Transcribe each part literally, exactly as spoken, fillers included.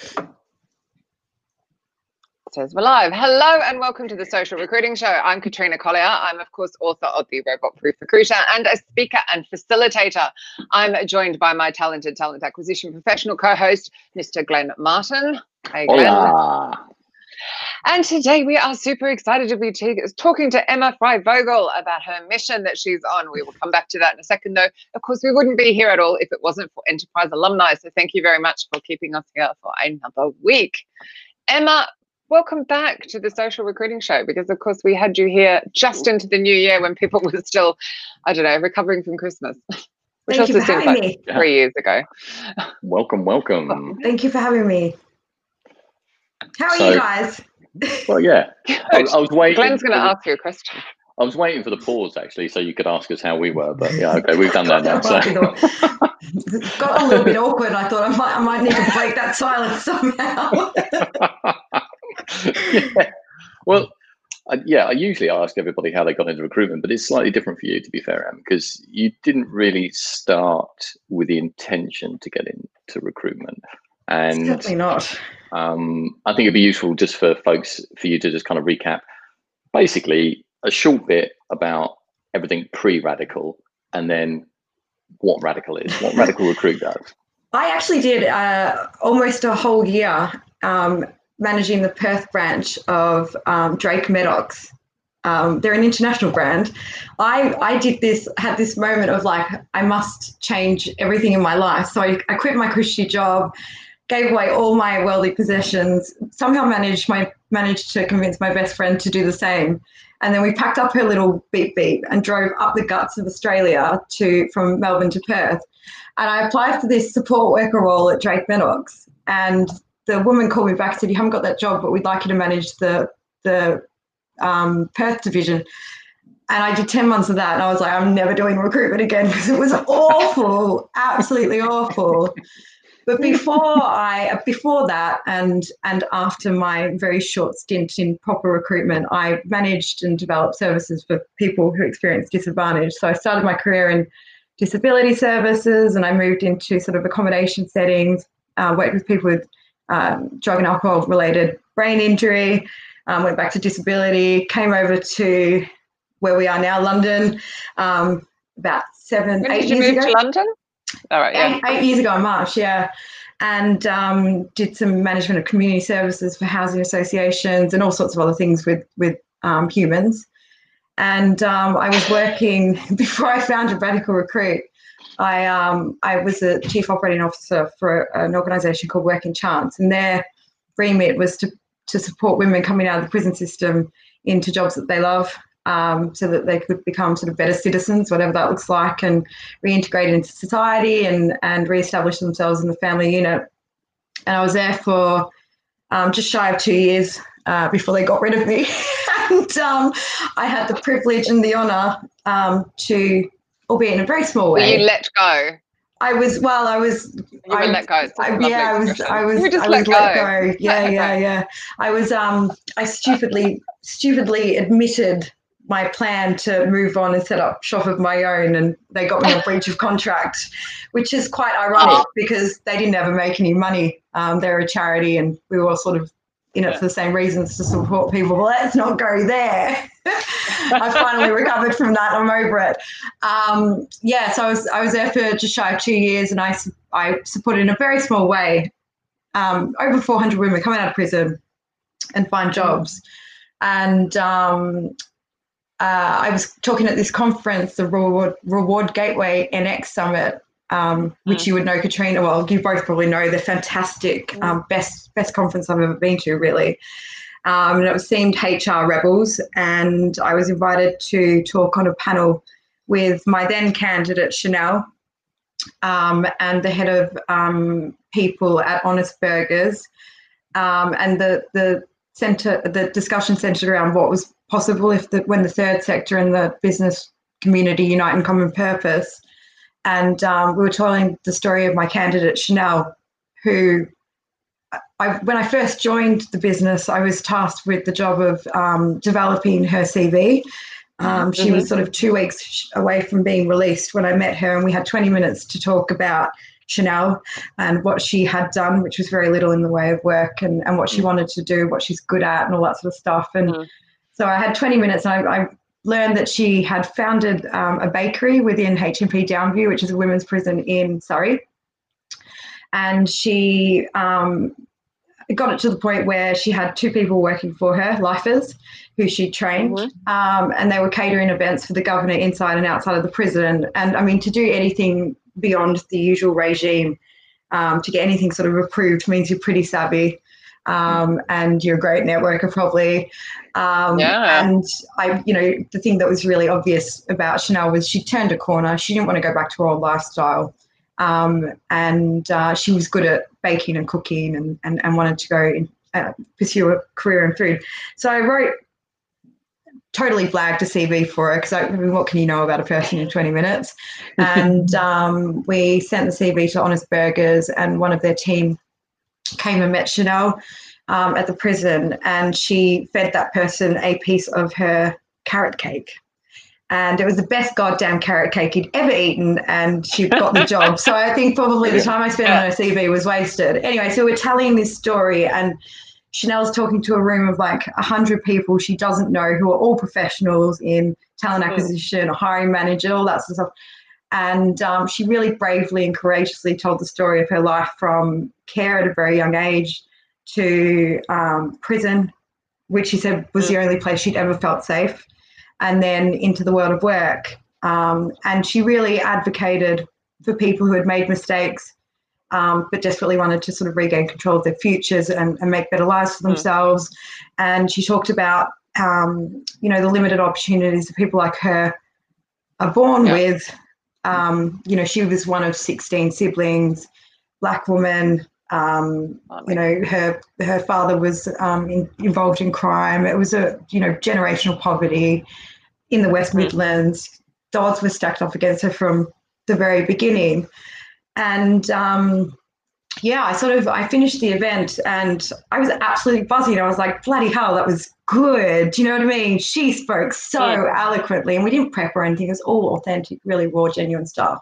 Says we're live. Hello and welcome to the Social Recruiting Show. I'm Katrina Collier. I'm, of course, author of The Robot Proof Recruiter and a speaker and facilitator. I'm joined by my talented talent acquisition professional co-host, Mister Glenn Martin. Hey, Glenn. Hola. And today we are super excited to be t- talking to Emma Frey-Vogel about her mission that she's on. We will come back to that in a second, though. Of course, we wouldn't be here at all if it wasn't for Enterprise alumni. So thank you very much for keeping us here for another week. Emma, welcome back to the Social Recruiting Show, because of course we had you here just into the new year when people were still, I don't know, recovering from Christmas, which Thank you also for seems having like me. three years ago. Welcome, welcome. Thank you for having me. How are So- you guys? Well, yeah. I, I was waiting. Glenn's going to for the- ask you a question. I was waiting for the pause actually, so you could ask us how we were. But yeah, okay, we've done that now. So. It got a little bit awkward. I thought I might, I might need to break that silence somehow. yeah. Well, I, yeah. I usually ask everybody how they got into recruitment, but it's slightly different for you, to be fair, Em, because you didn't really start with the intention to get into recruitment, and Certainly not. um, I think it'd be useful just for folks for you to just kind of recap, basically a short bit about everything pre-Radical, and then what Radical is, what Radical Recruit does. I actually did uh, almost a whole year um, managing the Perth branch of um, Drake Maddox. Um, they're an international brand. I, I did this, had this moment of like, I must change everything in my life. So I, I quit my cushy job, gave away all my worldly possessions, somehow managed my managed to convince my best friend to do the same. And then we packed up her little beep beep and drove up the guts of Australia to from Melbourne to Perth. And I applied for this support worker role at Drake Maddox. And the woman called me back and said, you haven't got that job, but we'd like you to manage the, the um, Perth division. And I did ten months of that. And I was like, I'm never doing recruitment again because it was awful, absolutely awful. But before I, before that, and and after my very short stint in proper recruitment, I managed and developed services for people who experience disadvantage. So I started my career in disability services, and I moved into sort of accommodation settings, uh, worked with people with um, drug and alcohol related brain injury, um, went back to disability, came over to where we are now, London, um, about seven, When eight did you years move ago. to London? All right, yeah. Eight, eight years ago in March, yeah. And um, did some management of community services for housing associations and all sorts of other things with, with um, humans. And um, I was working, before I founded Radical Recruit, I um, I was a chief operating officer for an organisation called Working Chance, and their remit was to, to support women coming out of the prison system into jobs that they love, um, so that they could become sort of better citizens, whatever that looks like, and reintegrate into society and, and reestablish themselves in the family unit. And I was there for um, just shy of two years uh, before they got rid of me. and um, I had the privilege and the honour um, to, albeit in a very small way. Were you let go? I was, well, I was. You were I, let go. It's a I, lovely yeah, I was. expression. I was. You were just I let was go. let go. Yeah, Let yeah, go. yeah. I was. Um. I stupidly, stupidly admitted my plan to move on and set up shop of my own, and they got me a breach of contract, which is quite ironic Oh. because they didn't ever make any money. Um. They're a charity, and we were all sort of in it Yeah. for the same reasons, to support people. Well, let's not go there. I finally recovered from that. I'm over it. Um, yeah, so I was I was there for just shy of two years, and I I supported in a very small way um, over four hundred women coming out of prison and find jobs. And um, uh, I was talking at this conference, the Reward, Reward Gateway N X Summit, um, which Mm. you would know, Katrina. Well, you both probably know. They're fantastic. Um, best best conference I've ever been to, really. Um, and it was themed H R Rebels, and I was invited to talk on a panel with my then candidate Chanel um, and the head of um, people at Honest Burgers, um, and the the center the discussion centered around what was possible if the when the third sector and the business community unite in common purpose. And um, we were telling the story of my candidate Chanel, who. I, when I first joined the business, I was tasked with the job of um, developing her C V. Um, she Mhm. was sort of two weeks away from being released when I met her, and we had twenty minutes to talk about Chanel and what she had done, which was very little in the way of work, and, and what she wanted to do, what she's good at, and all that sort of stuff. And mm. so I had twenty minutes, and I, I learned that she had founded um, a bakery within H M P Downview, which is a women's prison in Surrey. And she um, got it to the point where she had two people working for her, lifers, who she trained, mm-hmm. um, and they were catering events for the governor inside and outside of the prison. And I mean, to do anything beyond the usual regime, um, to get anything sort of approved means you're pretty savvy, um, and you're a great networker probably. Um, yeah. And I, you know, the thing that was really obvious about Chanel was she turned a corner. She didn't want to go back to her old lifestyle. Um, and uh, she was good at baking and cooking, and, and, and wanted to go in, uh, pursue a career in food. So I wrote, totally blagged a C V for her, because I, I mean, what can you know about a person in twenty minutes? And um, we sent the C V to Honest Burgers, and one of their team came and met Chanel um, at the prison, and she fed that person a piece of her carrot cake. And it was the best goddamn carrot cake he'd ever eaten, and she got the job. So I think probably the time I spent on her C V was wasted. Anyway, so we're telling this story, and Chanel's talking to a room of like one hundred people she doesn't know, who are all professionals in talent acquisition, a hiring manager, all that sort of stuff. And um, she really bravely and courageously told the story of her life, from care at a very young age to um, prison, which she said was the only place she'd ever felt safe, and then into the world of work. Um, and she really advocated for people who had made mistakes, um, but desperately wanted to sort of regain control of their futures and, and make better lives for themselves. Mm. And she talked about, um, you know, the limited opportunities that people like her are born yeah. with. Um, you know, she was one of sixteen siblings, Black woman. Um, you know, her her father was um, in, involved in crime. It was a, you know, generational poverty in the West Midlands. The odds were stacked up against her from the very beginning. And um, yeah, I sort of, I finished the event and I was absolutely buzzing. I was like, bloody hell, that was good. Do you know what I mean? She spoke so yeah. eloquently, and we didn't prep or anything. It was all authentic, really raw, genuine stuff.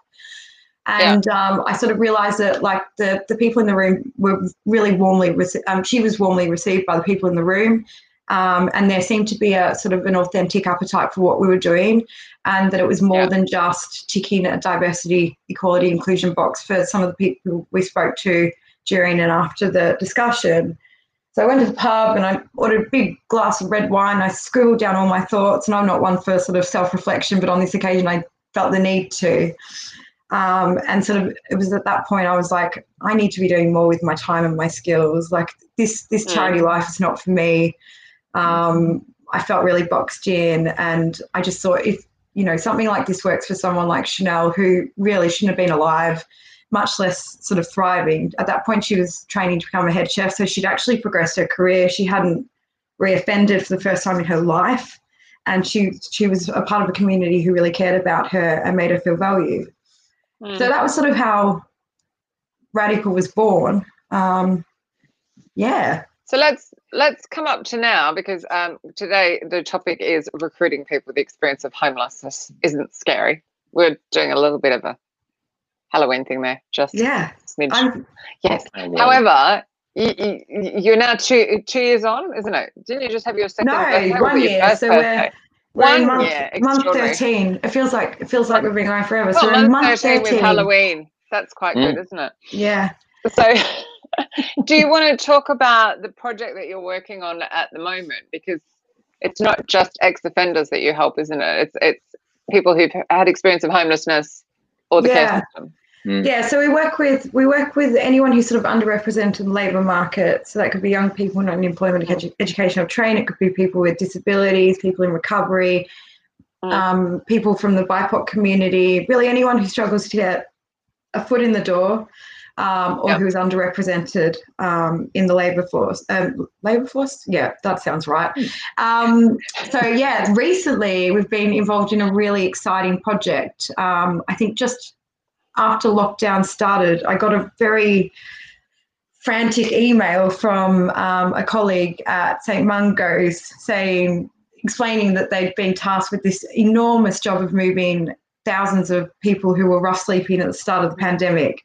And yeah. um, I sort of realized that, like, the, the people in the room were really warmly, rece- um, she was warmly received by the people in the room. Um, and there seemed to be a sort of an authentic appetite for what we were doing, and that it was more yeah. than just ticking a diversity, equality, inclusion box for some of the people we spoke to during and after the discussion. So I went to the pub and I ordered a big glass of red wine. I scribbled down all my thoughts, and I'm not one for sort of self-reflection, but on this occasion I felt the need to. Um, and sort of, it was at that point I was like, I need to be doing more with my time and my skills. Like, this, this charity mm. life is not for me. Um, I felt really boxed in, and I just thought, if, you know, something like this works for someone like Chanel, who really shouldn't have been alive, much less sort of thriving. At that point, she was training to become a head chef, so she'd actually progressed her career. She hadn't reoffended for the first time in her life, and she she was a part of a community who really cared about her and made her feel valued. Mm. So that was sort of how Radical was born. Um, yeah. So let's let's come up to now, because um, today the topic is recruiting people with the experience of homelessness isn't scary. We're doing a little bit of a Halloween thing there, just yeah. Smidge. Yes. Oh, wow. However, you, you, you're now two two years on, isn't it? Didn't you just have your second? No, birthday, one year. So birthday? we're, we're one in month, year. Month thirteen. It feels like it feels like we've been going forever. Well, so we're in month thirteen, thirteen with Halloween. That's quite mm. good, isn't it? Yeah. So, do you want to talk about the project that you're working on at the moment? Because it's not just ex-offenders that you help, isn't it? It's it's people who've had experience of homelessness or the yeah. care system. Mm. Yeah, so we work with we work with anyone who's sort of underrepresented in the labour market. So that could be young people not in employment, edu- education or training. It could be people with disabilities, people in recovery, mm. um, people from the B I P O C community. Really, anyone who struggles to get a foot in the door. Um, or yep. who is underrepresented um, in the labour force. Um, labour force? Yeah, that sounds right. Um, so, yeah, recently we've been involved in a really exciting project. Um, I think just after lockdown started, I got a very frantic email from um, a colleague at Saint Mungo's saying, explaining that they'd been tasked with this enormous job of moving thousands of people who were rough sleeping at the start of the pandemic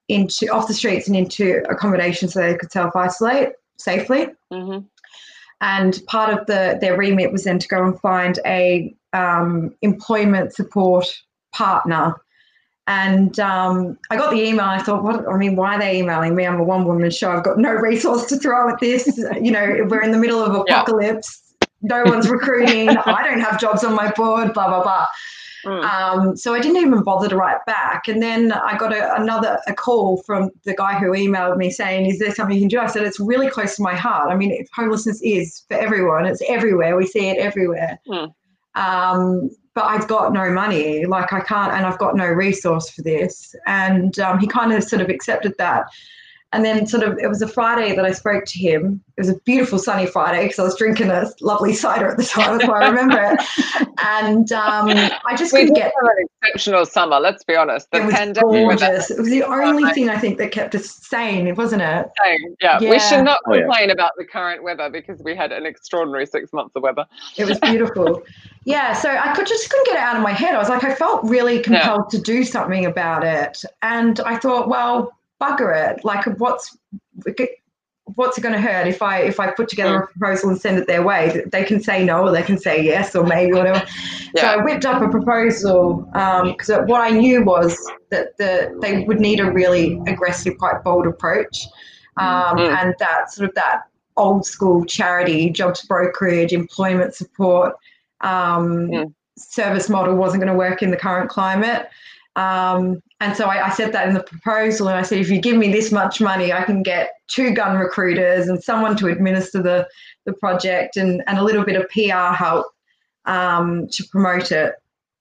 into off the streets and into accommodation so they could self-isolate safely. Mm-hmm. And part of the their remit was then to go and find a um, employment support partner. And um, I got the email. I thought, what? I mean, why are they emailing me? I'm a one-woman show. I've got no resource to throw at this. You know, we're in the middle of apocalypse. Yeah. No one's recruiting. I don't have jobs on my board. Blah blah blah. Mm. Um, so I didn't even bother to write back. And then I got a, another a call from the guy who emailed me saying, "Is there something you can do?" I said, "It's really close to my heart. I mean, homelessness is for everyone. It's everywhere. We see it everywhere." Mm. Um, but I've got no money, like I can't, and I've got no resource for this. And um, he kind of sort of accepted that. And then sort of, it was a Friday that I spoke to him. It was a beautiful sunny Friday because I was drinking a lovely cider at the time. That's why I remember it. And um, I just we couldn't did get have an exceptional summer. Let's be honest. The it was pandemic gorgeous. It was the only thing I think that kept us sane, wasn't it? Same. Yeah. Yeah. We should not Oh, yeah. complain about the current weather because we had an extraordinary six months of weather. It was beautiful. Yeah. So I could just couldn't get it out of my head. I was like, I felt really compelled yeah. to do something about it, and I thought, well, bugger it. Like, what's what's it going to hurt if I if I put together a proposal and send it their way? They can say no, or they can say yes, or maybe whatever. Yeah. So I whipped up a proposal because um, what I knew was that the they would need a really aggressive, quite bold approach, um, mm. and that sort of that old school charity, jobs brokerage, employment support um, mm. service model wasn't going to work in the current climate. Um, and so I, I said that in the proposal, and I said, if you give me this much money, I can get two gun recruiters and someone to administer the, the project and, and a little bit of P R help um, to promote it.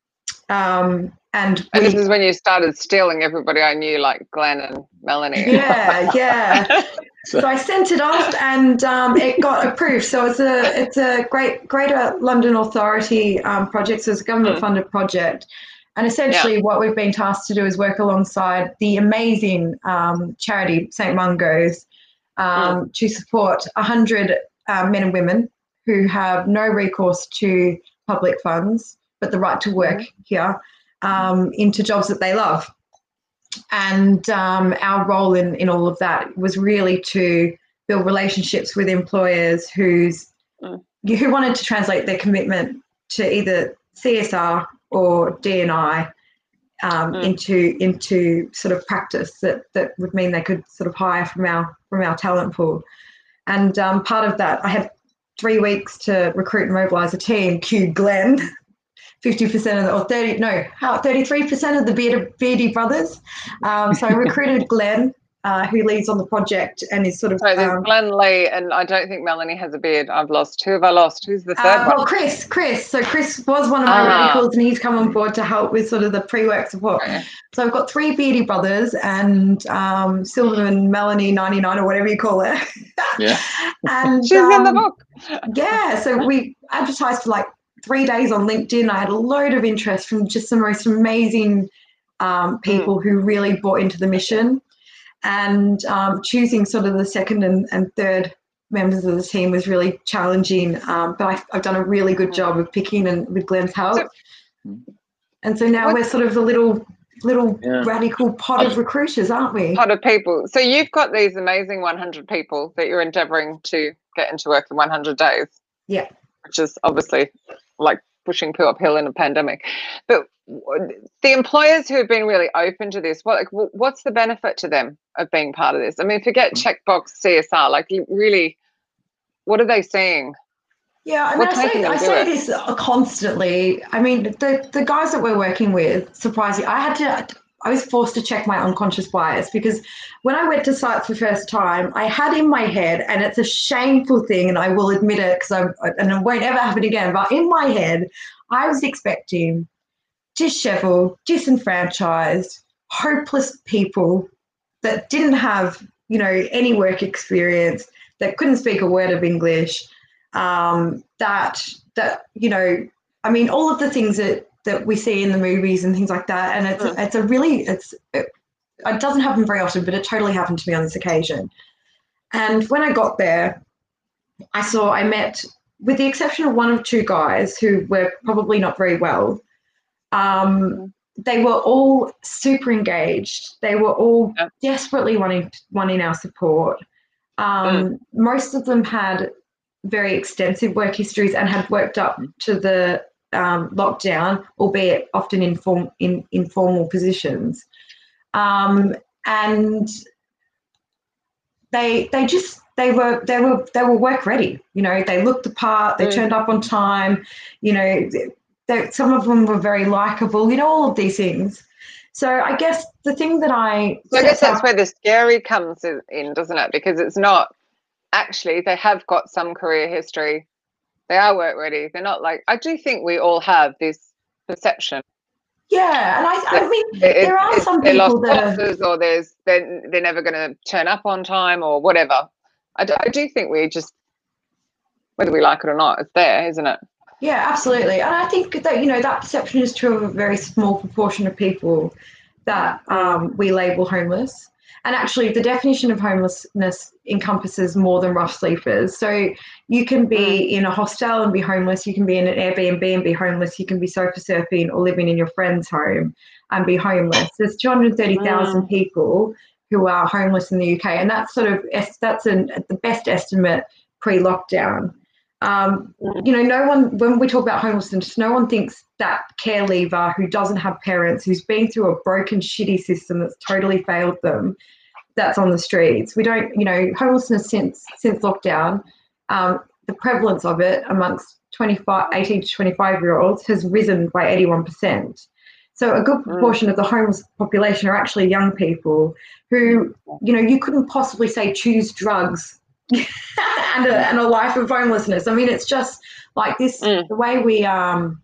Um, and and we, this is when you started stealing everybody I knew, like Glenn and Melanie. Yeah, yeah. So I sent it off, and um, it got approved. So it's a it's a great Greater London Authority um, project. So it's a government-funded mm. project. And essentially yeah. what we've been tasked to do is work alongside the amazing um, charity Saint Mungo's um, mm. to support one hundred uh, men and women who have no recourse to public funds but the right to work mm. here um, into jobs that they love. And um, our role in, in all of that was really to build relationships with employers who's, mm. who wanted to translate their commitment to either C S R or D and I um, mm. into into sort of practice that that would mean they could sort of hire from our from our talent pool. And um, part of that, I had three weeks to recruit and mobilise a team. Cue Glenn, fifty percent of the, or thirty no, how thirty-three percent of the Beardy, Beardy brothers. Um, so I recruited Glenn, uh, who leads on the project and is sort of. So there's um, Glenn Lee, and I don't think Melanie has a beard. I've lost. Who have I lost? Who's the third uh, one? Well, Chris. Chris. So Chris was one of my ah. radicals, and he's come on board to help with sort of the pre-work support. Okay. So I've got three Beardy brothers and um, Silver and Melanie ninety-nine or whatever you call it. Yeah. And she's um, in the book. Yeah. So we advertised for like three days on LinkedIn. I had a load of interest from just the most amazing um, people mm. who really bought into the mission. And um, choosing sort of the second and, and third members of the team was really challenging. Um, but I, I've done a really good job of picking and with Glenn's help. So, and so now what, we're sort of a little little yeah. radical pot of recruiters, aren't we? Pot of people. So you've got these amazing one hundred people that you're endeavouring to get into work in one hundred days. Yeah. Which is obviously like pushing poo uphill in a pandemic. But the employers who have been really open to this, what, like, what's the benefit to them of being part of this? I mean, forget checkbox C S R, like really, what are they seeing? Yeah, I mean, I say, I say this constantly. I mean, the, the guys that we're working with, surprisingly, I had to, I was forced to check my unconscious bias because when I went to site for the first time, I had in my head, and it's a shameful thing, and I will admit it because I, and it won't ever happen again, but in my head, I was expecting disheveled, disenfranchised, hopeless people that didn't have, you know, any work experience, that couldn't speak a word of English, um, that, that, you know, I mean, all of the things that, that we see in the movies and things like that. And it's, mm. it's a really, it's, it, it doesn't happen very often, but it totally happened to me on this occasion. And when I got there, I saw, I met, with the exception of one or two guys who were probably not very well, um, they were all super engaged. They were all Yeah. desperately wanting wanting our support. Um, Mm. Most of them had very extensive work histories and had worked up to the um, lockdown, albeit often in, form, in informal positions. Um, and they they just they were they were they were work ready. You know, they looked the part. They Mm. turned up on time. You know, they, some of them were very likable. You know, all of these things. So I guess the thing that I So I guess that's up, where the scary comes in, doesn't it? Because it's not actually, they have got some career history. They are work ready. They're not like, I do think we all have this perception. Yeah, and I, I mean, it, there are some they're people lost that bosses, or there's they're, they're never going to turn up on time, or whatever. I do, I do think we just, whether we like it or not, it's there, isn't it? Yeah, absolutely. And I think that, you know, that perception is true of a very small proportion of people that um, we label homeless. And actually, the definition of homelessness encompasses more than rough sleepers. So you can be mm. in a hostel and be homeless. You can be in an Airbnb and be homeless. You can be sofa surfing or living in your friend's home and be homeless. There's two hundred thirty thousand mm. people who are homeless in the U K. And that's sort of, that's an, the best estimate pre-lockdown. Um, you know, no one, when we talk about homelessness, no one thinks that care leaver who doesn't have parents, who's been through a broken, shitty system that's totally failed them, that's on the streets. We don't, you know, homelessness since since lockdown, um, the prevalence of it amongst twenty-five, eighteen to twenty-five year olds has risen by eighty-one percent. So a good proportion of the homeless population are actually young people who, you know, you couldn't possibly say choose drugs and, a, and a life of homelessness. I mean, it's just like this, mm. the way we um,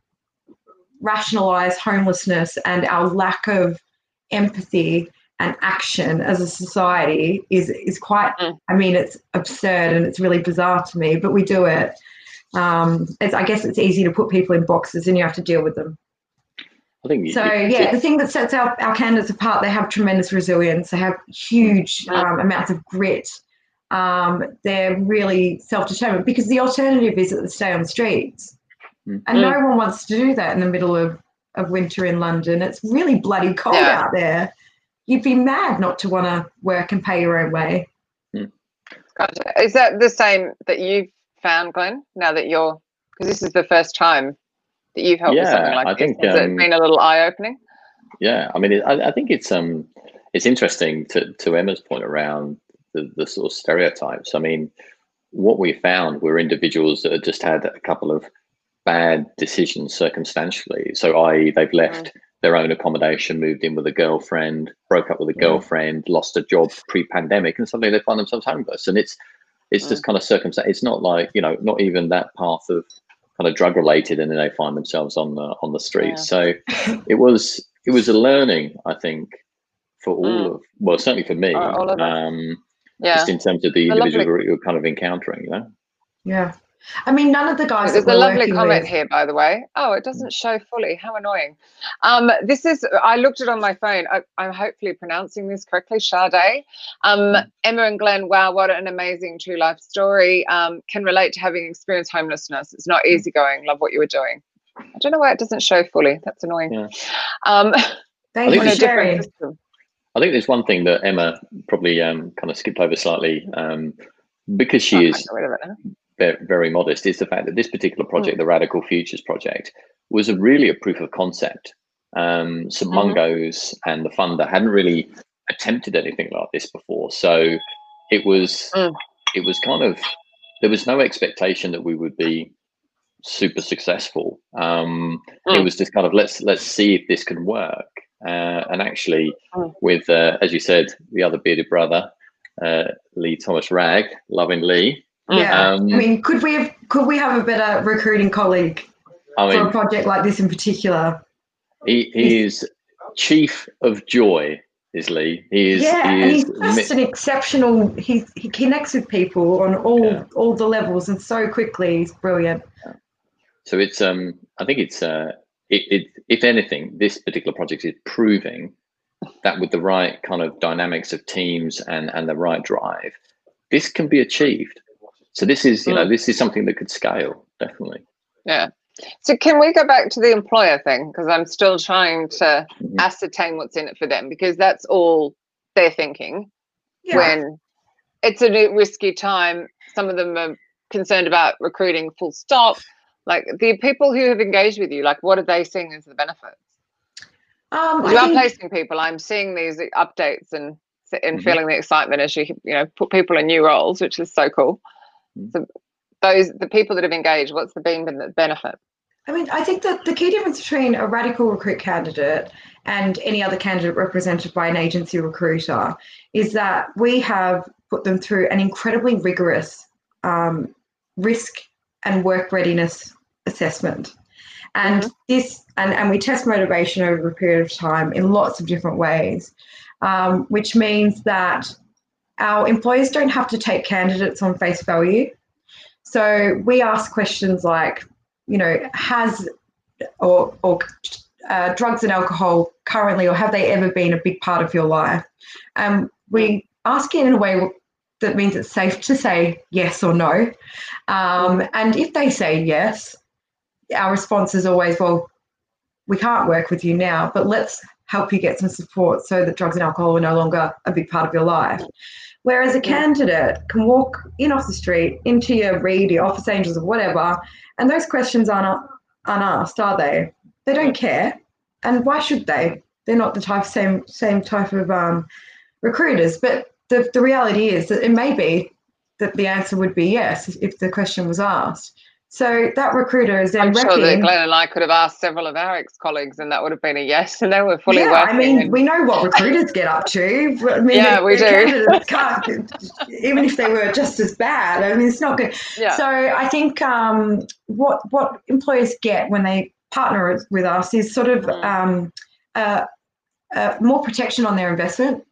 rationalize homelessness and our lack of empathy and action as a society is is quite, mm. I mean, it's absurd and it's really bizarre to me, but we do it. Um, it's, I guess it's easy to put people in boxes and you have to deal with them. I think so, you, yeah, the thing that sets our, our candidates apart, they have tremendous resilience. They have huge mm. um, amounts of grit. Um, they're really self-determined, because the alternative is that they stay on the streets. Mm. And no one wants to do that in the middle of, of winter in London. It's really bloody cold yeah. out there. You'd be mad not to want to work and pay your own way. Mm. Gotcha. Is that the same that you've found, Glenn, now that you're, because this is the first time that you've helped yeah, with something like I this? think, Has um, it been a little eye-opening? Yeah, I mean, it, I, I think it's um, it's interesting to, to Emma's point around the, the sort of stereotypes. I mean, what we found were individuals that had just had a couple of bad decisions circumstantially. So, that is, they've left mm. their own accommodation, moved in with a girlfriend, broke up with a girlfriend, mm. lost a job pre-pandemic, and suddenly they find themselves homeless. And it's it's mm. just kind of circumstance. It's not like, you know, not even that path of kind of drug related, and then they find themselves on the on the streets. Yeah. So it was it was a learning, I think, for all mm. of well, certainly for me. All of um, yeah. Just in terms of the individual you're kind of encountering, you know. Yeah. I mean, none of the guys. There's that a lovely comment with... here, by the way. Oh, it doesn't show fully. How annoying. Um, this is, I looked it on my phone. I, I'm hopefully pronouncing this correctly. Sade. Um, mm. Emma and Glenn, wow, what an amazing true life story. Um, can relate to having experienced homelessness. It's not easy going. Love what you were doing. I don't know why it doesn't show fully. That's annoying. Yeah. Um, Thank you for sharing. I think there's one thing that Emma probably um, kind of skipped over slightly, um, because she oh, is very, very modest, is the fact that this particular project, mm. the Radical Futures Project, was a really a proof of concept. Um, St mm-hmm. Mungo's and the funder hadn't really attempted anything like this before. So it was, mm. it was kind of, there was no expectation that we would be super successful. Um, mm. It was just kind of, let's, let's see if this can work. Uh, and actually, mm. with, uh, as you said, the other bearded brother, uh, Lee Thomas Ragg, loving Lee. Yeah, um, I mean, could we have could we have a better recruiting colleague I mean, for a project like this in particular? He, he is chief of joy, is Lee. He is. Yeah, he and is he's just an exceptional. He he connects with people on all yeah. all the levels, and so quickly. He's brilliant. Yeah. So it's um, I think it's uh. It, it, if anything, this particular project is proving that with the right kind of dynamics of teams and, and the right drive, this can be achieved. So this is, you know, this is something that could scale, definitely. Yeah. So can we go back to the employer thing? Because I'm still trying to Mhm. ascertain what's in it for them, because that's all they're thinking. Yeah. When it's a risky time, some of them are concerned about recruiting full stop. Like the people who have engaged with you, like what are they seeing as the benefits? Um, You I are think, placing people. I'm seeing these updates and and Mhm. feeling the excitement as you you know put people in new roles, which is so cool. Mhm. So those the people that have engaged, what's the been the benefit? I mean, I think that the key difference between a radical recruit candidate and any other candidate represented by an agency recruiter is that we have put them through an incredibly rigorous um, risk and work readiness assessment. And Mhm. this, and, and we test motivation over a period of time in lots of different ways, um, which means that our employers don't have to take candidates on face value. So we ask questions like, you know, has or, or uh, drugs and alcohol currently, or have they ever been a big part of your life? Um, we ask it in a way that means it's safe to say yes or no. Um, Mhm. and if they say yes, our response is always, well, we can't work with you now, but let's help you get some support so that drugs and alcohol are no longer a big part of your life. Whereas a candidate can walk in off the street into your Reed, your Office Angels, or whatever, and those questions aren't, aren't asked, are they? They don't care. And why should they? They're not the type, same, same type of um, recruiters. But the, the reality is that it may be that the answer would be yes if the question was asked. So that recruiter is then I'm sure that repping. Glenn and I could have asked several of our ex-colleagues and that would have been a yes, and they were fully Yeah, working. I mean, and, we know what recruiters get up to. I mean, Yeah, their, we their do. candidates can't, even if they were just as bad. I mean, it's not good. Yeah. So I think um, what what employers get when they partner with us is sort of Mm. um, uh, uh, more protection on their investment,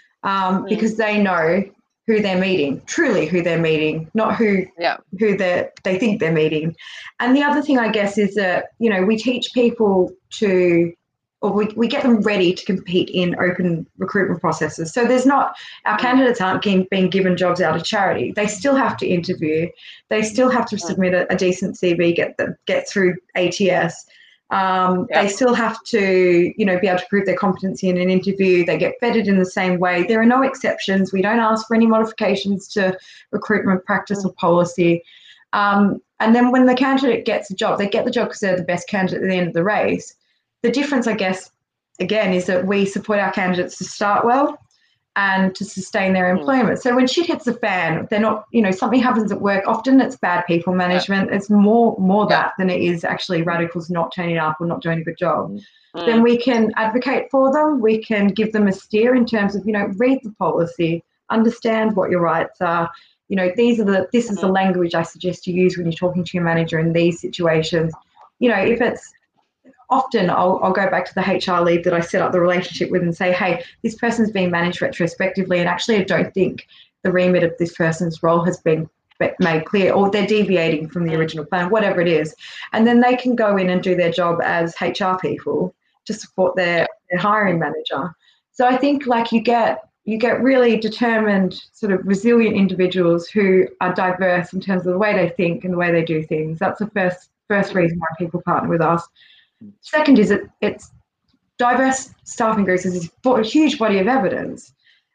um, Mm. because they know who they're meeting, truly who they're meeting, not who Yeah. who they they think they're meeting. And the other thing, I guess, is that, you know, we teach people to, or we, we get them ready to compete in open recruitment processes. So there's not, our Mm. candidates aren't getting, being given jobs out of charity. They still have to interview. They still have to Mm. submit a, a decent C V, get the, get through A T S. Um, Yeah. They still have to, you know, be able to prove their competency in an interview. They get vetted in the same way. There are no exceptions. We don't ask for any modifications to recruitment practice or policy. Um, and then when the candidate gets a job, they get the job because they're the best candidate at the end of the race. The difference, I guess, again, is that we support our candidates to start well and to sustain their employment. So when shit hits the fan, they're not, you know, something happens at work. Often it's bad people management. Yeah. It's more more yeah. that than it is actually radicals not turning up or not doing a good job. Mm. Then we can advocate for them. We can give them a steer in terms of, you know, read the policy, understand what your rights are. You know, these are the this is the language I suggest you use when you're talking to your manager in these situations. You know, if it's often I'll, I'll go back to the H R lead that I set up the relationship with and say, hey, this person's being managed retrospectively, and actually I don't think the remit of this person's role has been made clear, or they're deviating from the original plan, whatever it is. And then they can go in and do their job as H R people to support their, their hiring manager. So I think like you get you get really determined, sort of resilient individuals who are diverse in terms of the way they think and the way they do things. That's the first first reason why people partner with us. Second is that it's diverse staffing groups is a huge body of evidence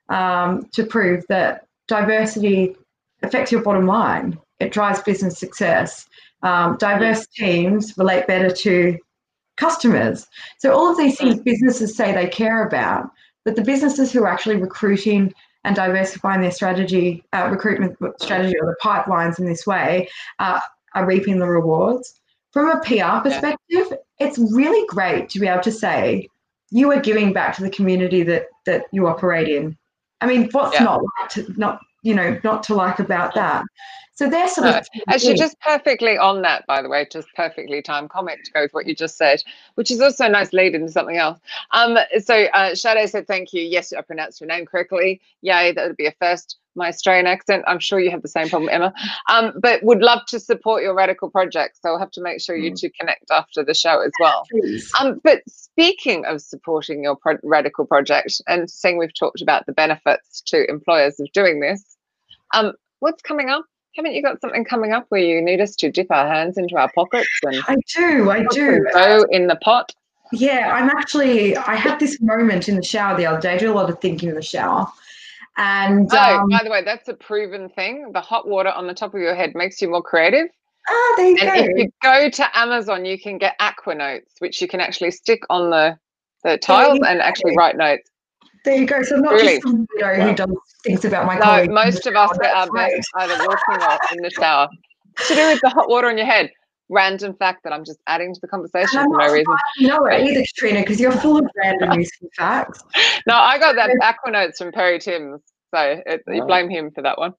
um, to prove that diversity affects your bottom line. It drives business success. Um, diverse teams relate better to customers. So all of these things businesses say they care about, but the businesses who are actually recruiting and diversifying their strategy, uh, recruitment strategy, or the pipelines in this way, uh, are reaping the rewards. From a P R perspective, yeah. it's really great to be able to say you are giving back to the community that that you operate in. I mean, what's yeah. not like to, not you know not to like about that? So they're sort no. of actually just perfectly on that, by the way, just perfectly timed comment to go with what you just said, which is also a nice lead into something else. Um, so uh, Sade said, thank you. Yes, I pronounced your name correctly. Yay, that would be a first. My Australian accent. I'm sure you have the same problem, Emma. Um, but would love to support your radical project. So I'll have to make sure you two connect after the show as well. Please. Um, but speaking of supporting your pro radical project and seeing we've talked about the benefits to employers of doing this, um, what's coming up Haven't you got something coming up where you need us to dip our hands into our pockets and I do, I put do. some dough in the pot? Yeah, I'm actually, I had this moment in the shower the other day. I do a lot of thinking in the shower. And Oh, um, by the way, that's a proven thing. The hot water on the top of your head makes you more creative. ah, there you And go. if you go to Amazon, you can get aqua notes, which you can actually stick on the, the tiles and actually write notes. There you go. So I'm not Really? just some weirdo Wow. who does things about my No, colleagues. in the most of us shower. are our That's great. best either walking or in the shower. To do with the hot water on your head. Random fact that I'm just adding to the conversation And I'm for not no reason. surprised you know it either, Katrina, because you're full of random useful facts. No, I got that aqua notes from Perry Timms, so it, you Oh. blame him for that one.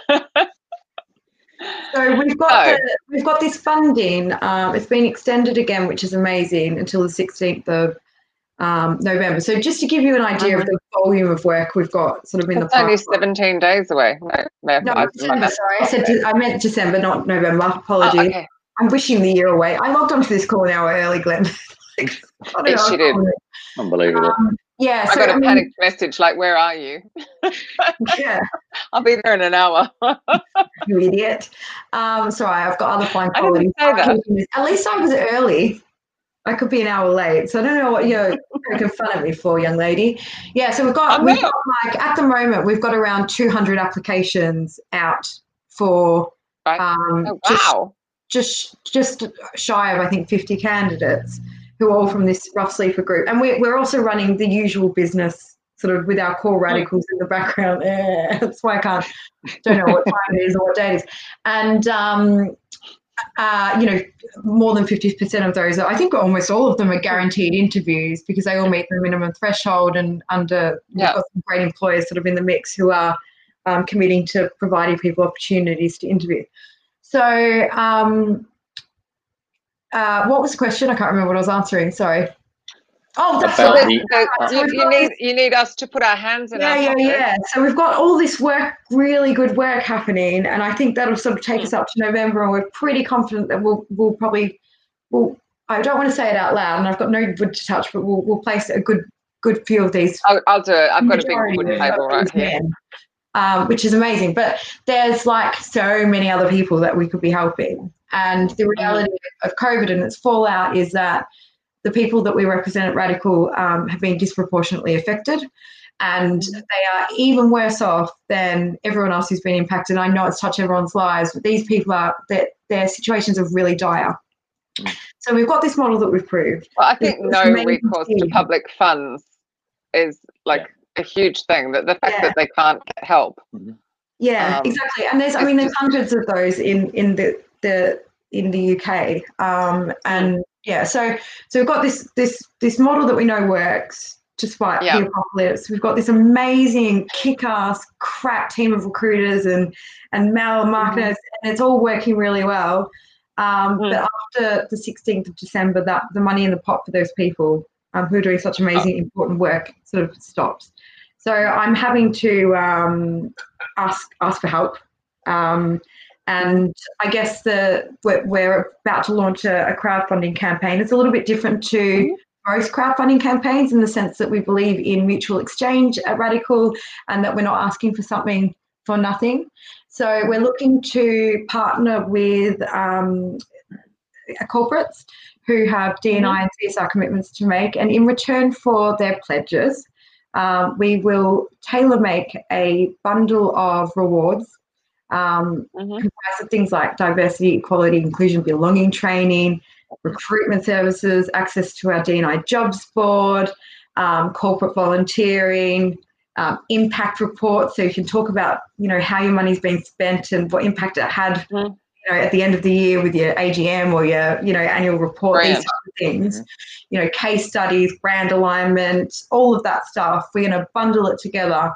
So we've got So- the, we've got this funding. Um, it's been extended again, which is amazing, until the sixteenth of um, November. So just to give you an idea of the volume of work we've got, sort of in It's the only pipeline. seventeen days away. No, no, No, I- December. my- Sorry, I said de- I meant December, not November. Oh, Apologies. okay. I'm wishing the year away. I logged onto this call an hour early, Glenn. Like, I don't Yes, know, you did. Unbelievable. Um, yeah, I so got a I mean, panicked message like, "Where are you?" yeah, I'll be there in an hour. you idiot. Um, sorry, I've got other fine I didn't qualities. say that. At least I was early. I could be an hour late, so I don't know what you're poking fun at me for, young lady. Yeah, so we've got, I'm we've not. got like at the moment we've got around two hundred applications out for Right. um, Oh, just wow. just just shy of I think fifty candidates who are all from this rough sleeper group, and we're we're also running the usual business sort of with our core radicals in the background. Eh, that's why I can't don't know what time it is or what day it is, and um, uh, you know, more than fifty percent of those, I think almost all of them are guaranteed interviews because they all meet the minimum threshold, and under we've Yeah. got some great employers sort of in the mix who are um, committing to providing people opportunities to interview. So um, uh, what was the question? I can't remember what I was answering. Sorry. Oh, that's About right. the- The- That's right. So you, we've you got need this- you need us to put our hands in yeah, our yeah, pockets. yeah. So we've got all this work, really good work happening, and I think that'll sort of take us up to November, and we're pretty confident that we'll we'll probably we'll. I don't want to say it out loud, and I've got no wood to touch, but we'll we'll place a good good few of these. I'll, I'll do it. I've got a big majority wooden of table right these here. men, um, which is amazing. But there's like so many other people that we could be helping, and the reality of COVID and its fallout is that the people that we represent at Radical um, have been disproportionately affected, and they are even worse off than everyone else who's been impacted. I know it's touched everyone's lives, but these people are that their situations are really dire. So we've got this model that we've proved. Well, I think There's no amazing recourse to team. public funds is like a huge thing. That the fact Yeah. that they can't get help. Yeah, Um, exactly. And there's, I it's mean, there's just- hundreds of those in in the the in the U K. Um, and yeah, so so we've got this this this model that we know works despite Yeah. the apocalypse. We've got this amazing, kick-ass, crack team of recruiters and and mail marketers, and it's all working really well. Um, Mm. But after the sixteenth of December, that the money in the pot for those people um, who are doing such amazing, important work sort of stops. So I'm having to um, ask ask for help, um, and I guess the we're, we're about to launch a, a crowdfunding campaign. It's a little bit different to most crowdfunding campaigns in the sense that we believe in mutual exchange at Radical, and that we're not asking for something for nothing. So we're looking to partner with um, corporates who have D and I and C S R commitments to make, and in return for their pledges, um, we will tailor make a bundle of rewards um, Mhm. comprised of things like diversity, equality, inclusion, belonging training, recruitment services, access to our D and I jobs board, um, corporate volunteering, um, impact reports, so you can talk about, you know, how your money's being spent and what impact it had, Mhm. you know, at the end of the year with your A G M or your, you know, annual report, Brilliant. these types of things, you know, case studies, brand alignment, all of that stuff. We're going to bundle it together,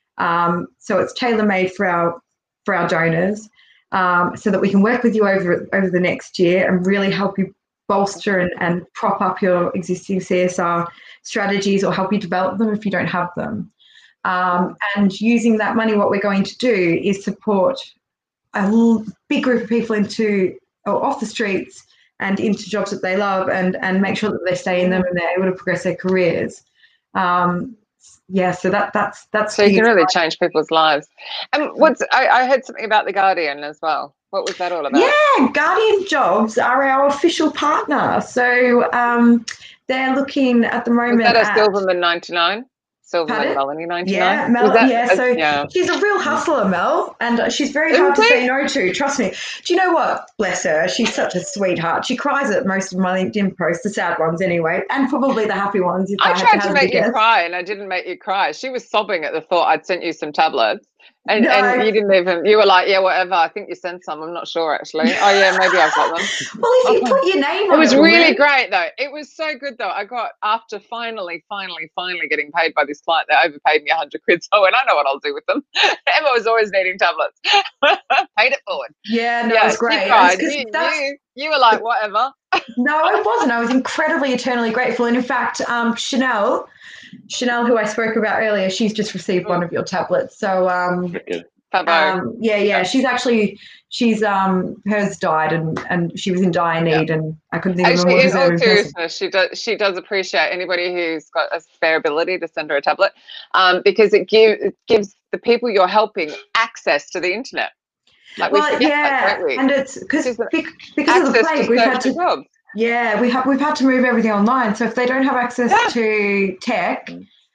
um, so it's tailor made for our for our donors, um, so that we can work with you over over the next year and really help you bolster and, and prop up your existing C S R strategies, or help you develop them if you don't have them. Um, and using that money, what we're going to do is support a l- big group of people into or off the streets and into jobs that they love, and and make sure that they stay in them and they're able to progress their careers. Um, yeah, so that that's that's so you can really change people's lives. And what's I, I heard something about the Guardian as well. What was that all about? Yeah, Guardian Jobs are our official partner. So um, they're looking at the moment. Was that a at, Silverman ninety-nine? Silverman Pardon? Melanie ninety-nine? Yeah, Mel, that, yeah. uh, So yeah. she's a real hustler, Mel, and she's very Isn't hard to she? say no to. Trust me. Do you know what? Bless her. She's such a sweetheart. She cries at most of my LinkedIn posts, the sad ones anyway, and probably the happy ones. If I, I had tried to, to make you cry, and I didn't make you cry. She was sobbing at the thought I'd sent you some tablets. And, no. and you didn't even, you were like, yeah, whatever. I think you sent some. I'm not sure, actually. Oh, yeah, maybe I've got them. Well, if you put your name on it. It was really woman. great, though. It was so good, though. I got, after finally, finally, finally getting paid by this client, they overpaid me one hundred quid. So I went, I know what I'll do with them. Emma was always needing tablets. Paid it forward. Yeah, no, yeah, it was great. She cried. It was You, that's, you, you were like, whatever. No, I wasn't. I was incredibly, eternally grateful. And in fact, um, Chanel, Chanel, who I spoke about earlier, she's just received mm. one of your tablets. So, um, um, yeah, yeah, she's actually, she's, um, hers died and, and she was in dire need, yeah. and I couldn't think of Actually, more in all deserving seriousness, she does, she does appreciate anybody who's got a spare ability to send her a tablet, um, because it, give, it gives the people you're helping access to the internet. Like well, we forget yeah, that, don't we? and it's because because of the plague, to we've had to jobs. yeah, we have we've had to move everything online. So if they don't have access yeah. to tech,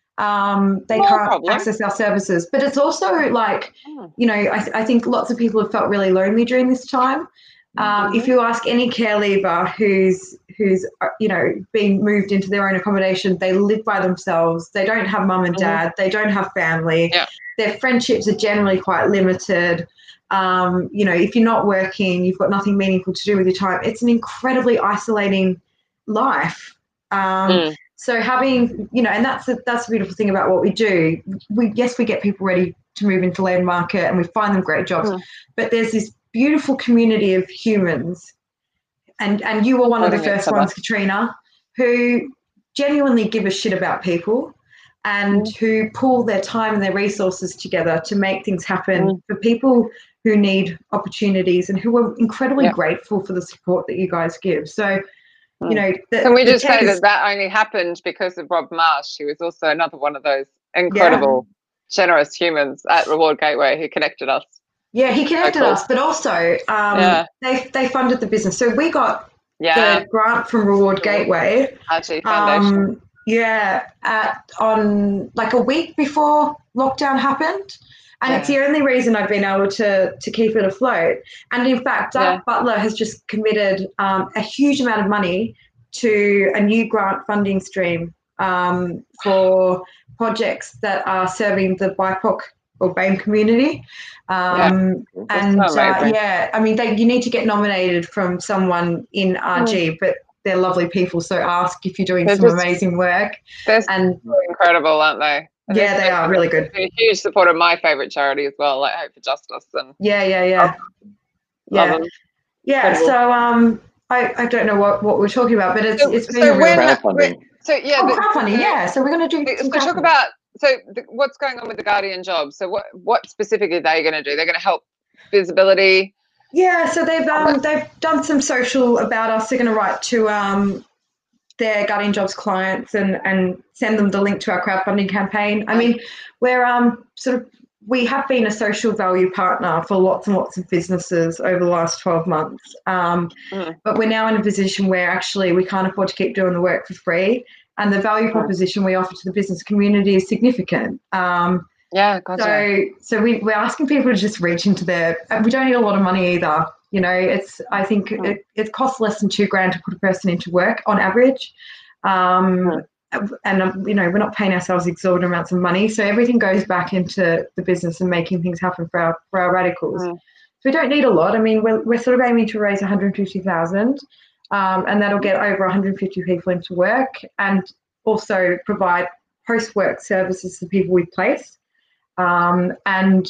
um, they no can't problem. access our services. But it's also like, mm. you know, I, I think lots of people have felt really lonely during this time. Um, mm-hmm. If you ask any care leaver who's who's you know being moved into their own accommodation, they live by themselves. They don't have mum and dad. Mm-hmm. They don't have family. Yeah. Their friendships are generally quite limited. Um, you know, if you're not working, you've got nothing meaningful to do with your time. It's an incredibly isolating life. Um, mm. So having, you know, and that's the, that's the beautiful thing about what we do. We yes, we get people ready to move into the labour market and we find them great jobs, mm. but there's this beautiful community of humans, and and you were one of the first ones, Katrina, who genuinely give a shit about people and mm. who pool their time and their resources together to make things happen mm. for people who need opportunities and who are incredibly yeah. grateful for the support that you guys give. So, mm. you know, the, can we just say is, that that only happened because of Rob Marsh, who was also another one of those incredible, yeah. generous humans at Reward Gateway who connected us. Yeah, he connected so cool. us, but also um, yeah. they they funded the business. So we got yeah. the grant from Reward Gateway. R G Foundation. Um, yeah, at, on like a week before lockdown happened. And yeah. it's the only reason I've been able to to keep it afloat. And in fact, Doug yeah. Butler has just committed um, a huge amount of money to a new grant funding stream um, for projects that are serving the B I P O C or BAME community. Um, yeah. And uh, yeah, I mean, they, you need to get nominated from someone in R G, mm. but they're lovely people. So ask if you're doing they're some just, amazing work. They're and incredible, aren't they? And yeah, they are really good. A huge support of my favourite charity as well, like Hope for Justice. And yeah, yeah, yeah, yeah, yeah. Incredible. So um, I, I don't know what, what we're talking about, but it's so, it's been so a real crowdfunding. So yeah, oh, crowdfunding. Yeah, so we're going to do. So talk about so the, what's going on with the Guardian Jobs. So what what specifically are they going to do? They're going to help visibility. Yeah, so they've um they've done some social about us. They're going to write to um. their Guardian Jobs clients and and send them the link to our crowdfunding campaign. I mean, we're um sort of we have been a social value partner for lots and lots of businesses over the last twelve months. Um, mm. But we're now in a position where actually we can't afford to keep doing the work for free, and the value proposition we offer to the business community is significant. Um, yeah, gotcha. So so we we're asking people to just reach into their. We don't need a lot of money either. You know, it's. I think mm. it, it costs less than two grand to put a person into work on average, um, mm. and you know we're not paying ourselves exorbitant amounts of money, so everything goes back into the business and making things happen for our for our radicals. Mm. So we don't need a lot. I mean, we're we're sort of aiming to raise one hundred fifty thousand, um, and that'll get over one hundred fifty people into work, and also provide post work services to people we place, um, and.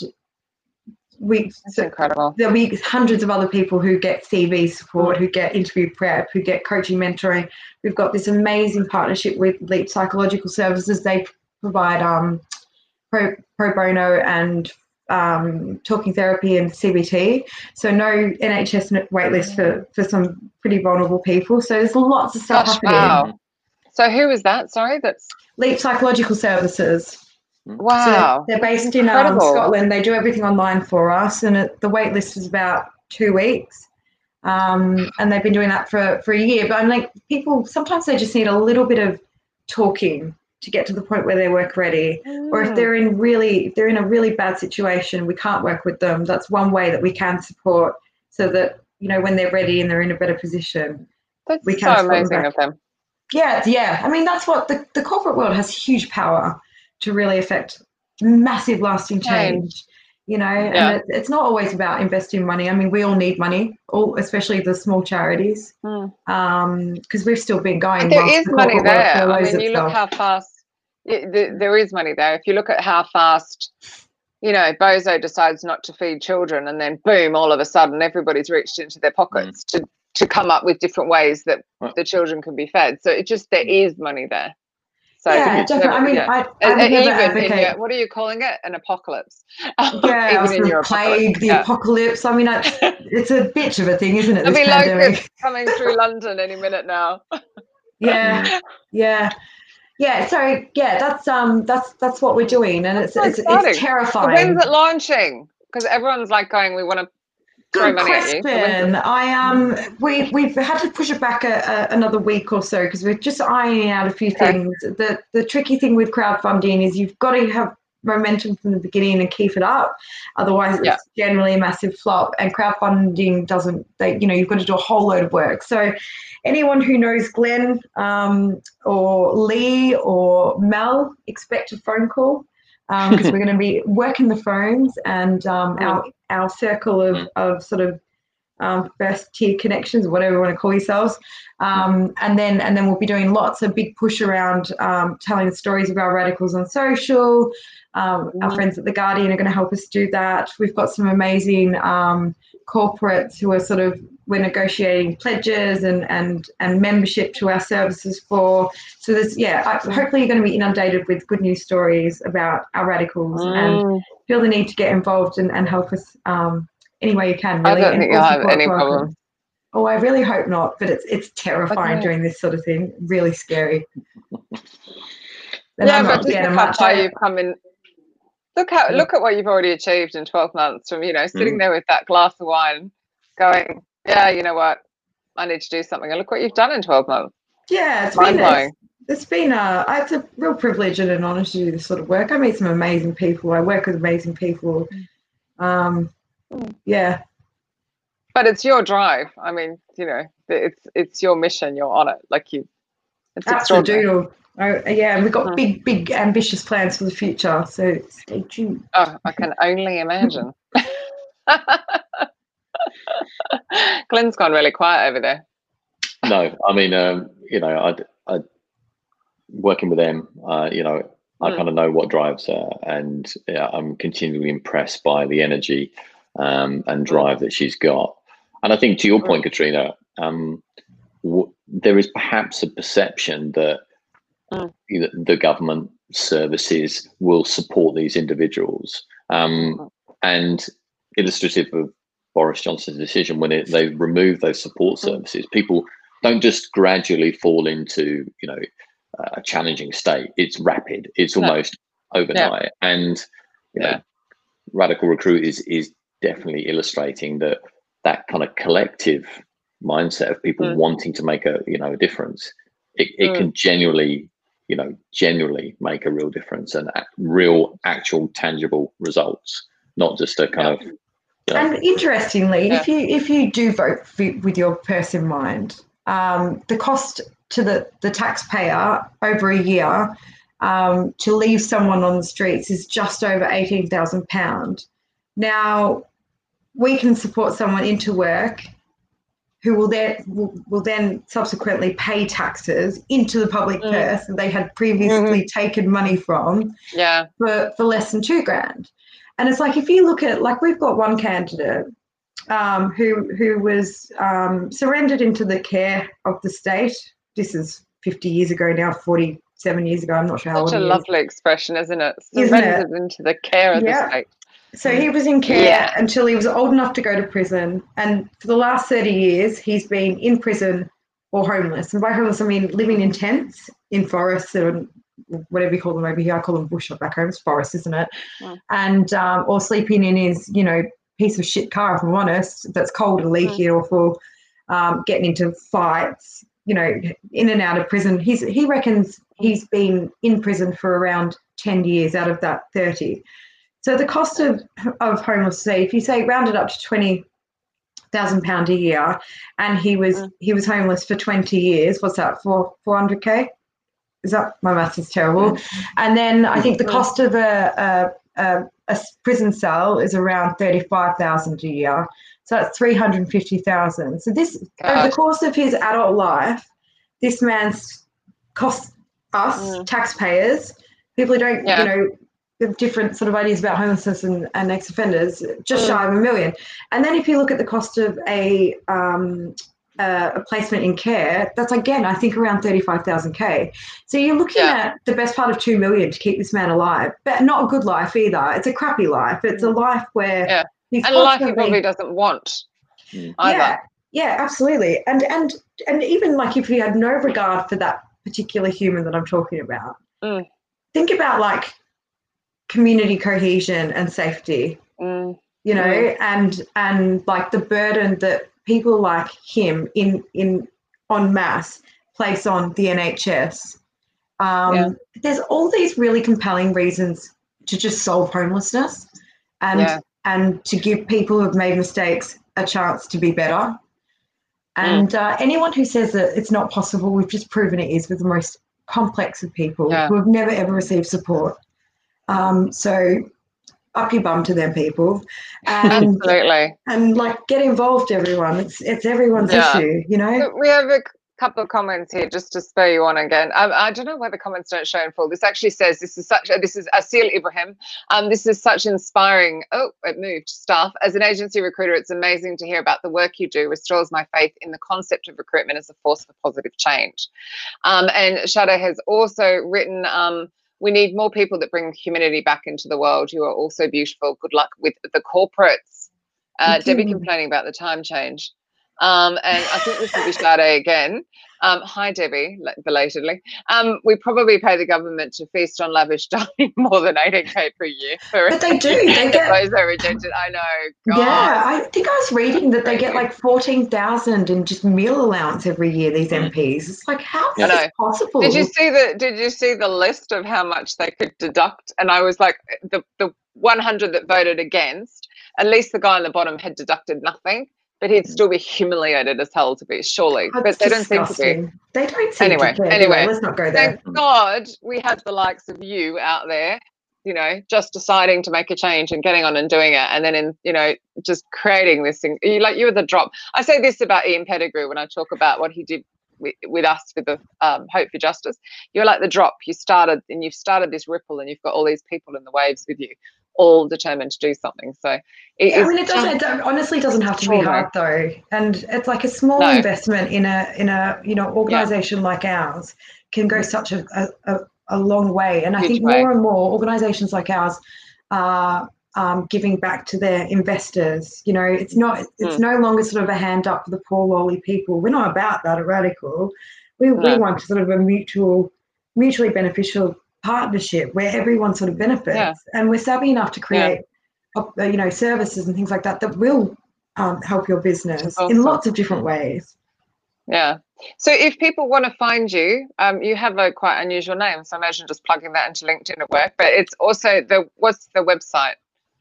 We, That's so incredible. There'll be hundreds of other people who get C V support, who get interview prep, who get coaching mentoring. We've got this amazing partnership with Leap Psychological Services. They provide um, pro, pro bono and um, talking therapy and C B T. So no N H S waitlist for, for some pretty vulnerable people. So there's lots of stuff Gosh, happening. Wow. So who is that? Sorry, that's Leap Psychological Services. wow. So they're, they're based in um, Incredible. Scotland. They do everything online for us, and it, the wait list is about two weeks. Um, and they've been doing that for, for a year. But I'm like, people, sometimes they just need a little bit of talking to get to the point where they're work ready. Mm. Or if they're in really, if they're in a really bad situation, we can't work with them. That's one way that we can support, so that, you know, when they're ready and they're in a better position, That's we so can support them amazing back. of them. Yeah, yeah. I mean, that's what the, the corporate world has huge power to really affect massive lasting change, you know, Yeah. and it, it's not always about investing money. I mean, we all need money, all, especially the small charities, Mm. um, because we've still been going. But there whilst is the money corporate world there. I follows mean, you look itself. how fast y- the, there is money there. If you look at how fast, you know, Bozo decides not to feed children, and then boom, all of a sudden, everybody's reached into their pockets to to come up with different ways that Right. the children can be fed. So it just there is money there. So Yeah, it's definitely. I mean, yeah. I, Uh, I would uh, never even in advocate. your, what are you calling it? An apocalypse. Yeah, Even in the your plague, apocalypse. the Yeah. apocalypse. I mean, it's, it's a bitch of a thing, isn't it? There'll This be pandemic. locusts coming through London any minute now. Yeah, yeah, yeah. So yeah, that's um, that's that's what we're doing, and it's So it's exciting. it's So terrifying. when's it launching? Because everyone's like going, we want to throw Good money at you. So when's question. it- I um, we we've had to push it back a, a, another week or so because we're just ironing out a few Okay. things. The the tricky thing with crowdfunding is you've got to have momentum from the beginning and keep it up. Otherwise, it's Yeah. generally a massive flop. And crowdfunding doesn't. They you know you've got to do a whole load of work. So anyone who knows Glenn um, or Lee or Mel, expect a phone call. Because um, we're going to be working the phones, and um, our our circle of, of sort of um, first tier connections, whatever you want to call yourselves, um, and then and then we'll be doing lots of big push around um, telling the stories of our radicals on social. Um, our friends at the Guardian are going to help us do that. We've got some amazing um, corporates who are sort of we're negotiating pledges and and and membership to our services for. So there's yeah, I, hopefully you're going to be inundated with good news stories about our radicals Mm. and feel the need to get involved and, and help us um, any way you can. I Really, don't and think full you'll have support any welcome. problem. Oh, I really hope not, but it's it's terrifying Okay. doing this sort of thing. Really scary. And Yeah, I'm but not just scared look of how much. far I- you've come in. Look how Yeah. look at what you've already achieved in twelve months from, you know, sitting Mm. there with that glass of wine going, yeah, you know what, I need to do something. And look what you've done in twelve months. Yeah, it's Mind been blowing. it's, it's been a it's a real privilege and an honour to do this sort of work. I meet some amazing people. I work with amazing people. Um, yeah, But it's your drive. I mean, you know, it's it's your mission. You're on it. Like you, it's extraordinary. absolutely. Oh, yeah, and we've got Mm. big, big, ambitious plans for the future. So stay tuned. Oh, I can only imagine. Glenn's gone really quiet over there. No, I mean, um, you know, I, I working with them, uh, you know, I Mm. kind of know what drives her, and yeah, I'm continually impressed by the energy um, and drive that she's got. And I think, to your point, Katrina, um, w- there is perhaps a perception that Mm. the, the government services will support these individuals, um, and illustrative of Boris Johnson's decision when it, they remove those support services, people don't just gradually fall into, you know, a challenging state. It's rapid. It's No. almost overnight. And you know, Yeah. Radical Recruit is is definitely illustrating that that kind of collective mindset of people Mm. wanting to make a you know a difference. It it Mm. can genuinely you know genuinely make a real difference and a- real actual tangible results, not just a kind Yeah. of you know, And interestingly, Yeah. if you if you do vote f- with your purse in mind, um, the cost to the, the taxpayer over a year um, to leave someone on the streets is just over eighteen thousand pounds. Now, we can support someone into work who will then will, will then subsequently pay taxes into the public Mm. purse that they had previously taken money from Yeah. for, for less than two grand. And it's like, if you look at, like, we've got one candidate um, who who was um, surrendered into the care of the state. This is fifty years ago now, forty-seven years ago. I'm not sure how old Such a he is. lovely expression, isn't it? Isn't it? Surrendered into the care of Yeah. the state. So he was in care Yeah. until he was old enough to go to prison. And for the last thirty years, he's been in prison or homeless. And by homeless, I mean living in tents in forests or whatever you call them over here. I call them bush, back home it's forest, isn't it? Mm. And um, or sleeping in his, you know, piece of shit car, if I'm honest, that's cold or leaky, mm. or for um, getting into fights, you know, in and out of prison. He's he reckons he's been in prison for around ten years out of that thirty. So the cost of of homelessness, if you say round it up to twenty thousand pound a year, and he was mm. he was homeless for twenty years. What's that? For four hundred k? Is that, my maths is terrible? Mm. And then I think the cost of a a, a, a prison cell is around thirty five thousand a year. So that's three hundred fifty thousand. So this God. Over the course of his adult life, this man's cost us mm. taxpayers, people who don't, yeah. you know, have different sort of ideas about homelessness and, and ex-offenders, just mm. shy of a million. And then if you look at the cost of a um, uh, a placement in care, that's again, I think around thirty-five thousand K. So you're looking yeah. at the best part of two million to keep this man alive, but not a good life either. It's a crappy life. It's a life where yeah. he's and a life he probably doesn't want mm. either. Yeah, yeah, absolutely. And and and even like if you had no regard for that particular human that I'm talking about, mm. think about like community cohesion and safety, mm. you know, mm. and and like the burden that people like him in in en masse place on the N H S. Um, yeah. There's all these really compelling reasons to just solve homelessness and yeah. and to give people who've made mistakes a chance to be better. And mm. uh, anyone who says that it's not possible, we've just proven it is with the most complex of people yeah. who have never ever received support. Um, so up your bum to them people, and absolutely, and like get involved, everyone. It's it's everyone's yeah. issue, you know. We have a couple of comments here just to spur you on again. Um, I don't know why the comments don't show in full. This actually says this is such. This is Asil Ibrahim. Um, this is such inspiring. Oh, it moved stuff. As an agency recruiter, it's amazing to hear about the work you do. Restores my faith in the concept of recruitment as a force for positive change. Um, and Shada has also written. Um, We need more people that bring humanity back into the world. You are also beautiful. Good luck with the corporates. Uh, Debbie complaining about the time change. Um, and I think this will be Sade again. Um, hi, Debbie, belatedly. Um, we probably pay the government to feast on lavish dining more than eighteen K per year. For but they do. They get those are rejected. I know. God. Yeah, I think I was reading that they get like fourteen thousand in just meal allowance every year. These M Ps. It's like, how is this possible? Did you see the Did you see the list of how much they could deduct? And I was like, the the one hundred that voted against. At least the guy on the bottom had deducted nothing. But he'd still be humiliated as hell to be, surely. That's but they disgusting. don't seem to be. They don't seem anyway, to care. Anyway, let's not go there. Thank God we have the likes of you out there, you know, just deciding to make a change and getting on and doing it. And then, in you know, just creating this thing. You, like, you were the drop. I say this about Ian Pettigrew when I talk about what he did with, with us with the um, Hope for Justice. You're like the drop. You started and you've started this ripple and you've got all these people in the waves with you, all determined to do something. So it yeah, I mean, it doesn't. It honestly doesn't have to be hard though, and it's like a small no. investment in a in a you know organisation yeah. like ours can go such a a, a long way. And Huge I think way. more and more organisations like ours are um, giving back to their investors. You know, it's not it's mm. no longer sort of a hand up for the poor lowly people. We're not about that at Radical. We no. we want sort of a mutual, mutually beneficial partnership where everyone sort of benefits, yeah. and we're savvy enough to create yeah. you know services and things like that that will um, help your business awesome. in lots of different ways. Yeah, so if people want to find you, um you have a quite unusual name, so I imagine just plugging that into LinkedIn at work, but it's also the what's the website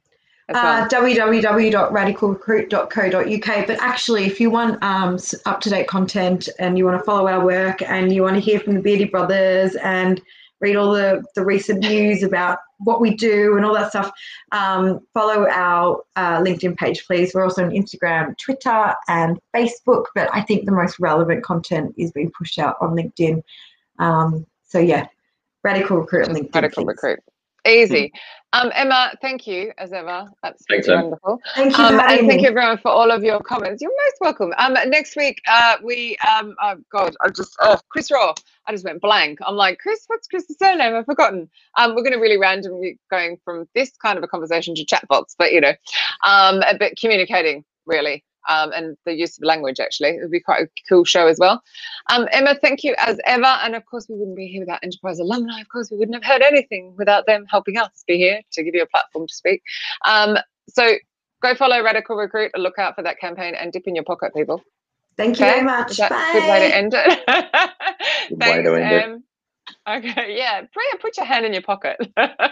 as well? uh, w w w dot radical recruit dot co dot u k. But actually, if you want um up-to-date content and you want to follow our work and you want to hear from the Beardy Brothers and read all the, the recent news about what we do and all that stuff, um, follow our uh, LinkedIn page, please. We're also on Instagram, Twitter, and Facebook, but I think the most relevant content is being pushed out on LinkedIn. Um, so, yeah, Radical Recruit on LinkedIn. Radical please. Recruit. Easy. Um, Emma, thank you as ever. That's Thanks, wonderful. Thank you. Um, and me. thank you everyone for all of your comments. You're most welcome. Um, next week uh, we um, oh God, I just oh Chris Raw. I just went blank. I'm like, Chris, what's Chris's surname? I've forgotten. Um, we're going to really randomly going from this kind of a conversation to chatbots, but you know, um, but communicating really um, and the use of language, actually. It would be quite a cool show as well. Um, Emma, thank you as ever. And of course, we wouldn't be here without Enterprise alumni. Of course, we wouldn't have heard anything without them helping us be here to give you a platform to speak. Um, so go follow Radical Recruit and look out for that campaign and dip in your pocket, people. Thank you Okay? very much. Is that Bye. a good way to end it? Good way Thanks, to end it. Em. Okay, yeah. Priya, put your hand in your pocket.